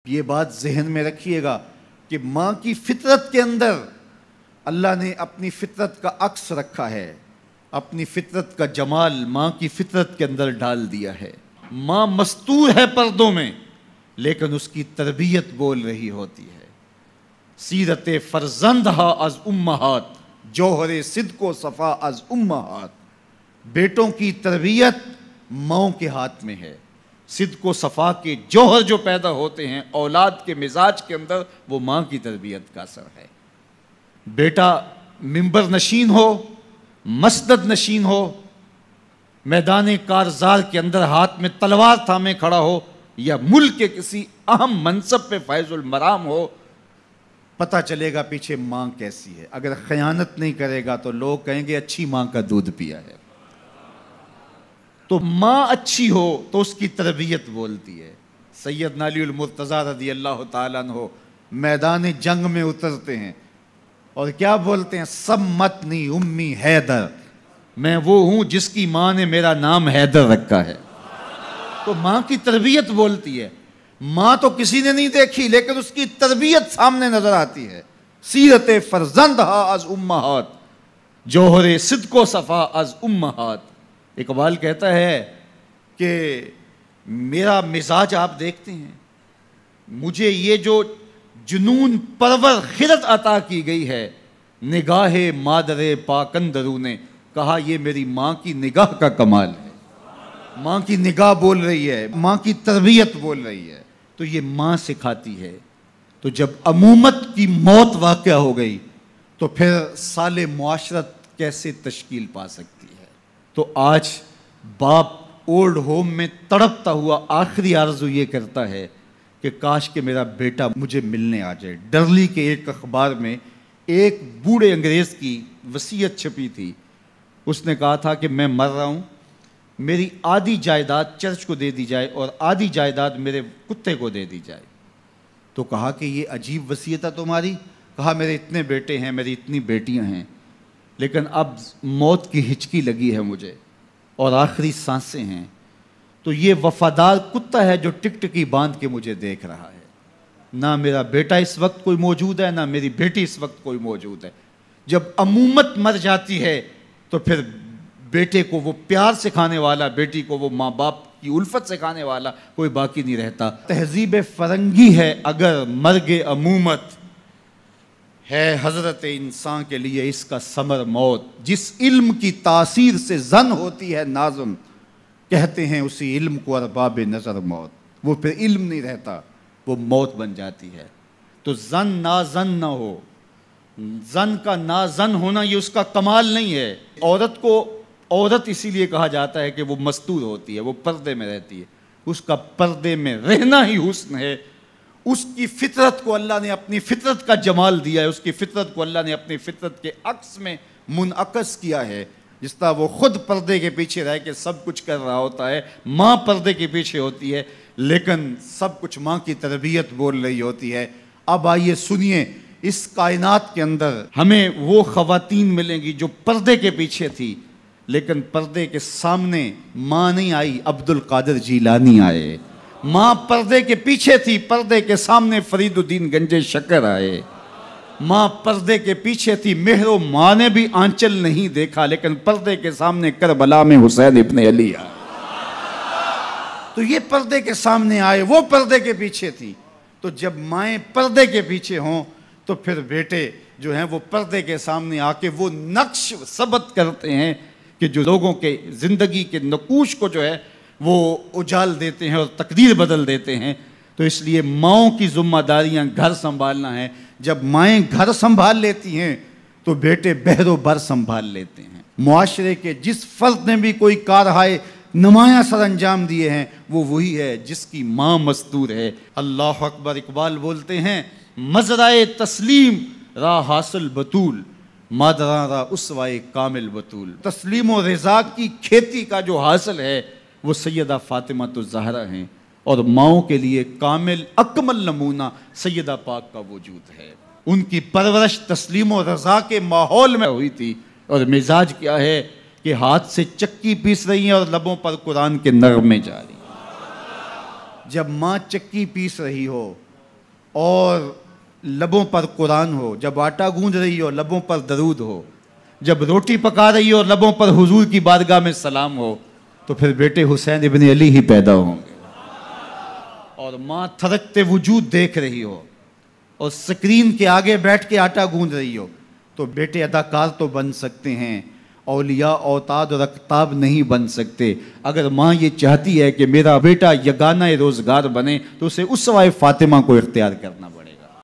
یہ بات ذہن میں رکھیے گا کہ ماں کی فطرت کے اندر اللہ نے اپنی فطرت کا عکس رکھا ہے، اپنی فطرت کا جمال ماں کی فطرت کے اندر ڈال دیا ہے۔ ماں مستور ہے پردوں میں، لیکن اس کی تربیت بول رہی ہوتی ہے۔ سیرت فرزندہا از امہات، جوہر صدق و صفا از امہات۔ بیٹوں کی تربیت ماؤں کے ہاتھ میں ہے۔ صدق و صفا کے جوہر جو پیدا ہوتے ہیں اولاد کے مزاج کے اندر، وہ ماں کی تربیت کا اثر ہے۔ بیٹا منبر نشین ہو، مسند نشین ہو، میدان کارزار کے اندر ہاتھ میں تلوار تھامے کھڑا ہو، یا ملک کے کسی اہم منصب پہ فائز المرام ہو، پتہ چلے گا پیچھے ماں کیسی ہے۔ اگر خیانت نہیں کرے گا تو لوگ کہیں گے اچھی ماں کا دودھ پیا ہے۔ تو ماں اچھی ہو تو اس کی تربیت بولتی ہے۔ سیدنا علی المرتضیٰ رضی اللہ تعالیٰ عنہ میدان جنگ میں اترتے ہیں اور کیا بولتے ہیں؟ سمتنی امی حیدر، میں وہ ہوں جس کی ماں نے میرا نام حیدر رکھا ہے۔ تو ماں کی تربیت بولتی ہے۔ ماں تو کسی نے نہیں دیکھی، لیکن اس کی تربیت سامنے نظر آتی ہے۔ سیرت فرزندہا از امہات، جوہر صدق و صفا از امہات۔ اقبال کہتا ہے کہ میرا مزاج آپ دیکھتے ہیں، مجھے یہ جو جنون پرور خرد عطا کی گئی ہے، نگاہ مادر پاکندرو نے کہا یہ میری ماں کی نگاہ کا کمال ہے۔ ماں کی نگاہ بول رہی ہے، ماں کی تربیت بول رہی ہے، تو یہ ماں سکھاتی ہے۔ تو جب امومت کی موت واقع ہو گئی تو پھر سال معاشرت کیسے تشکیل پا سکتی ہے؟ تو آج باپ اولڈ ہوم میں تڑپتا ہوا آخری آرزو یہ کرتا ہے کہ کاش کہ میرا بیٹا مجھے ملنے آ جائے۔ ڈرلی کے ایک اخبار میں ایک بوڑھے انگریز کی وصیت چھپی تھی۔ اس نے کہا تھا کہ میں مر رہا ہوں، میری آدھی جائیداد چرچ کو دے دی جائے اور آدھی جائیداد میرے کتے کو دے دی جائے۔ تو کہا کہ یہ عجیب وصیت ہے تمہاری۔ کہا میرے اتنے بیٹے ہیں، میری اتنی بیٹیاں ہیں، لیکن اب موت کی ہچکی لگی ہے مجھے اور آخری سانسیں ہیں، تو یہ وفادار کتا ہے جو ٹک ٹکی باندھ کے مجھے دیکھ رہا ہے۔ نہ میرا بیٹا اس وقت کوئی موجود ہے، نہ میری بیٹی اس وقت کوئی موجود ہے۔ جب امومت مر جاتی ہے تو پھر بیٹے کو وہ پیار سکھانے والا، بیٹی کو وہ ماں باپ کی الفت سکھانے والا کوئی باقی نہیں رہتا۔ تہذیب فرنگی ہے اگر مرگ امومت، ہے حضرت انسان کے لیے اس کا ثمر موت۔ جس علم کی تاثیر سے زن ہوتی ہے نازم، کہتے ہیں اسی علم کو ارباب نظر موت۔ وہ پھر علم نہیں رہتا، وہ موت بن جاتی ہے۔ تو زن نازن نہ ہو، زن کا نازن ہونا یہ اس کا کمال نہیں ہے۔ عورت کو عورت اسی لیے کہا جاتا ہے کہ وہ مستور ہوتی ہے، وہ پردے میں رہتی ہے۔ اس کا پردے میں رہنا ہی حسن ہے۔ اس کی فطرت کو اللہ نے اپنی فطرت کا جمال دیا ہے، اس کی فطرت کو اللہ نے اپنی فطرت کے عکس میں منعکس کیا ہے۔ جس طرح وہ خود پردے کے پیچھے رہ کے سب کچھ کر رہا ہوتا ہے، ماں پردے کے پیچھے ہوتی ہے، لیکن سب کچھ ماں کی تربیت بول رہی ہوتی ہے۔ اب آئیے سنیے، اس کائنات کے اندر ہمیں وہ خواتین ملیں گی جو پردے کے پیچھے تھی، لیکن پردے کے سامنے ماں نہیں آئی، عبد القادر جیلانی آئے۔ ماں پردے کے پیچھے تھی، پردے کے سامنے فرید الدین گنج شکر آئے۔ ماں پردے کے پیچھے تھی، مہر و ماں نے بھی آنچل نہیں دیکھا، لیکن پردے کے سامنے کربلا میں حسین ابن علی آئے۔ تو یہ پردے کے سامنے آئے، وہ پردے کے پیچھے تھی۔ تو جب مائیں پردے کے پیچھے ہوں تو پھر بیٹے جو ہیں وہ پردے کے سامنے آ کے وہ نقش ثبت کرتے ہیں کہ جو لوگوں کے زندگی کے نقوش کو جو ہے وہ اجال دیتے ہیں اور تقدیر بدل دیتے ہیں۔ تو اس لیے ماؤں کی ذمہ داریاں گھر سنبھالنا ہے۔ جب مائیں گھر سنبھال لیتی ہیں تو بیٹے بحر و بر سنبھال لیتے ہیں۔ معاشرے کے جس فرد نے بھی کوئی کارہائے نمایاں سر انجام دیے ہیں، وہ وہی ہے جس کی ماں مستور ہے۔ اللہ اکبر۔ اقبال بولتے ہیں مزرعہ تسلیم را حاصل بطول، مادراں را اسوائے کامل بطول۔ تسلیم و رضا کی کھیتی کا جو حاصل ہے وہ سیدہ فاطمہ الزہرا ہیں، اور ماؤں کے لیے کامل اکمل نمونہ سیدہ پاک کا وجود ہے۔ ان کی پرورش تسلیم و رضا کے ماحول میں ہوئی تھی، اور مزاج کیا ہے کہ ہاتھ سے چکی پیس رہی ہیں اور لبوں پر قرآن کے نغمے جاری ہیں۔ جب ماں چکی پیس رہی ہو اور لبوں پر قرآن ہو، جب آٹا گوندھ رہی ہو لبوں پر درود ہو، جب روٹی پکا رہی ہو اور لبوں پر حضور کی بارگاہ میں سلام ہو، تو پھر بیٹے حسین ابن علی ہی پیدا ہوں گے۔ اور ماں تھرکتے وجود دیکھ رہی ہو اور سکرین کے آگے بیٹھ کے آٹا گوندھ رہی ہو، تو بیٹے اداکار تو بن سکتے ہیں، اولیاء اوتاد اور اقطاب نہیں بن سکتے۔ اگر ماں یہ چاہتی ہے کہ میرا بیٹا یگانہ روزگار بنے تو اسے اسوہ فاطمہ کو اختیار کرنا پڑے۔